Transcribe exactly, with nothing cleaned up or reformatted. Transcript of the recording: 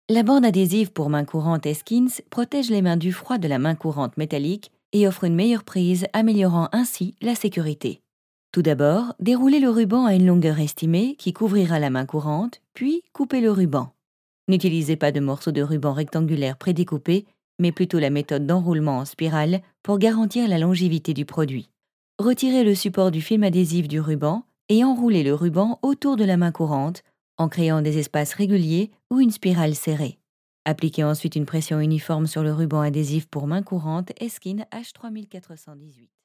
La bande adhésive pour main courante Eskins protège les mains du froid de la main courante métallique et offre une meilleure prise, améliorant ainsi la sécurité. Tout d'abord, déroulez le ruban à une longueur estimée qui couvrira la main courante, puis coupez le ruban. N'utilisez pas de morceaux de ruban rectangulaire prédécoupés, mais plutôt la méthode d'enroulement en spirale pour garantir la longévité du produit. Retirez le support du film adhésif du ruban et enroulez le ruban autour de la main courante en créant des espaces réguliers ou une spirale serrée. Appliquez ensuite une pression uniforme sur le ruban adhésif pour main courante Eskin H trois quatre un huit.